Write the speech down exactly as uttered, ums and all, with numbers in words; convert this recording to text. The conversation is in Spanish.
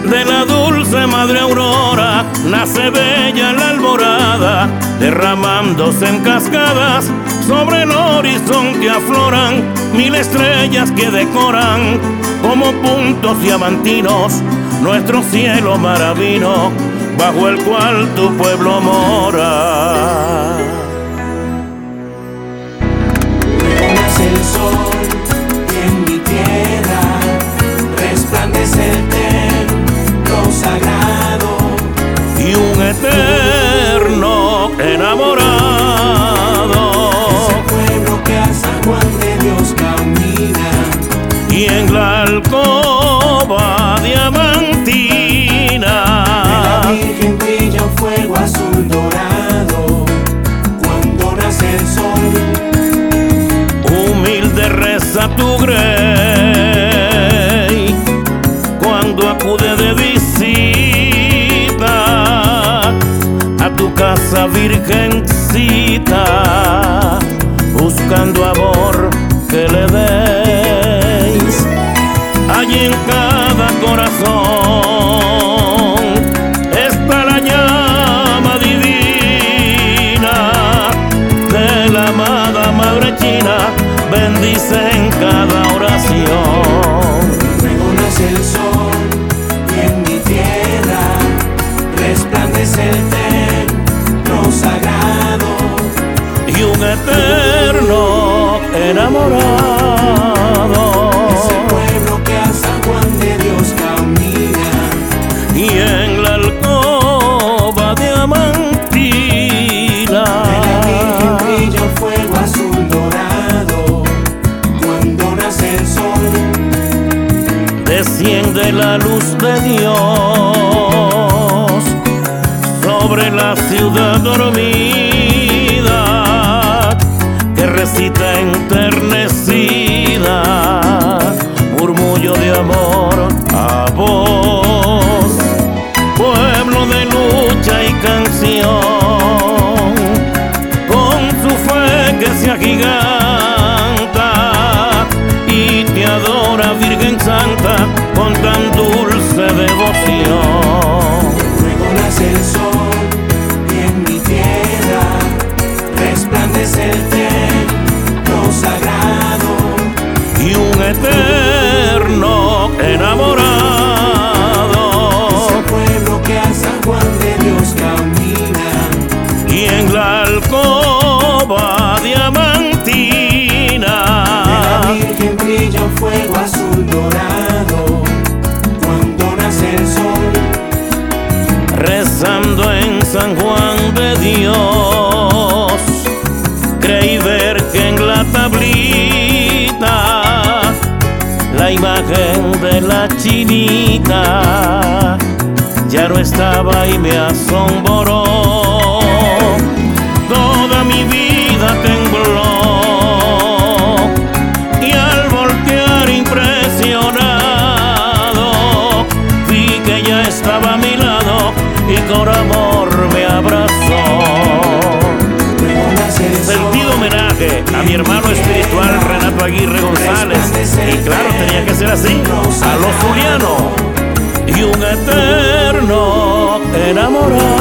De la dulce madre aurora nace bella la alborada, derramándose en cascadas sobre el horizonte afloran mil estrellas que decoran como puntos diamantinos nuestro cielo maravino, bajo el cual tu pueblo mora. Renace el sol y en mi tierra resplandece el templo sagrado Y un eterno enamorado, ese pueblo que a San Juan de Dios camina, y en la alcoba diamantina de la Virgen brilla un fuego azul dorado cuando nace el sol. humilde reza tu grey cuando acude de visita a tu casa virgencita, buscando amor que le deis. Allí en cada corazón está la llama divina de la amada Madre China, bendice en cada oración. Luego nace el sol y en mi tierra resplandece el templo sagrado, Y un eterno enamorado, ese pueblo que a San Juan de Dios camina, y en la alcoba diamantina de la Virgen brilla un fuego azul dorado cuando nace el sol. desciende la luz de Dios sobre la ciudad dormida, que recita enternecida murmullo de amor a vos, pueblo de lucha y canción, con su fe que se agiganta y te adora Virgen Santa con tan dulce devoción. Luego nace el sol y en mi tierra resplandece el templo sagrado, Y un eterno enamorado, ese pueblo que a San Juan de Dios camina, y en la alcoba diamantina de la Virgen brilla un fuego azul dorado cuando nace el sol. rezando en San Juan de Dios, creí ver que en la tablita la imagen de la chinita ya no estaba y me asombró. Toda mi vida tembló y al voltear impresionado vi que ya estaba a mi lado y con amor me abrazó. Luego nace el Sentido sol homenaje a mi hermano espiritual Renato Aguirre González, y claro, tenía que ser así, a los zulianos, y un eterno enamorado.